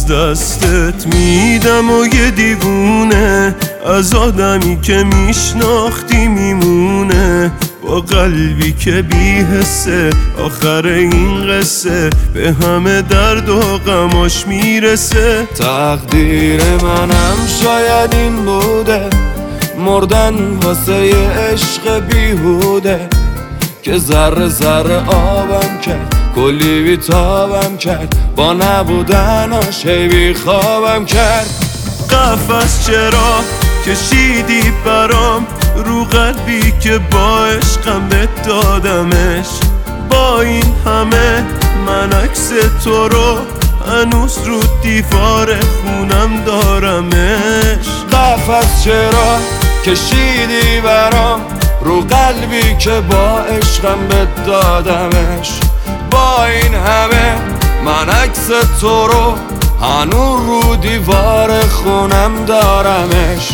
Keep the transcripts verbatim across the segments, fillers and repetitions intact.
دستت میدم و یه دیوونه از آدمی که میشناختی میمونه، با قلبی که بی حسه آخر این قصه به همه درد و غماش میرسه. تقدیر منم شاید این بوده، مردن واسه یه عشق بیهوده که ذره ذره آبم کرد، کلی بیتابم کرد، با نبودناش هی بیخوابم کرد. قفس چرا کشیدی برام رو قلبی که با عشقم بهت دادمش، با این همه من عکس تو رو هنوز رو دیوار خونم دارمش. قفس چرا کشیدی برام رو قلبی که با عشقم بهت دادمش، با این همه من عکس تو رو هنوز رو دیوار خونم دارمش.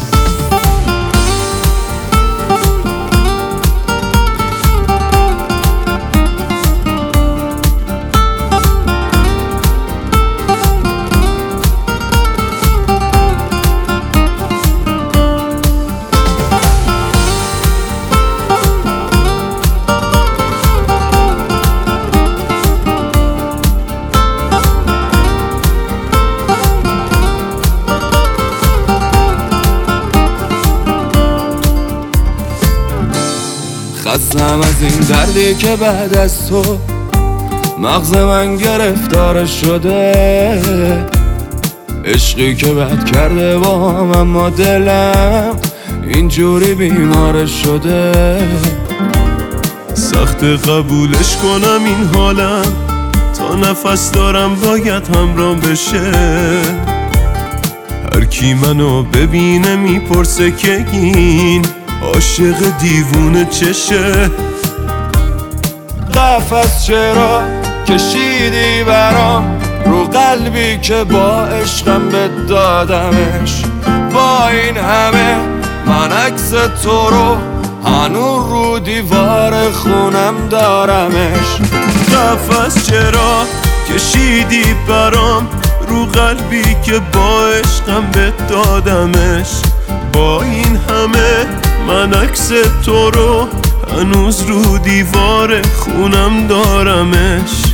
خستم از این دردی که بعد از تو مغز من گرفتار شده، عشقی که بد کرده با هم اما دلم اینجوری بیمار شده. سخت قبولش کنم این حالم، تا نفس دارم باید همرام بشه. هر کی منو ببینه میپرسه که این عاشق دیوونه چشه. قفس چرا کشیدی برام رو قلبی که با عشقم بهت دادمش، با این همه من عکس تو رو هنوز رو دیوار خونم دارمش. قفس چرا کشیدی برام رو قلبی که با عشقم بهت دادمش، با این همه من عکس تو رو هنوز رو دیوار خونم دارمش.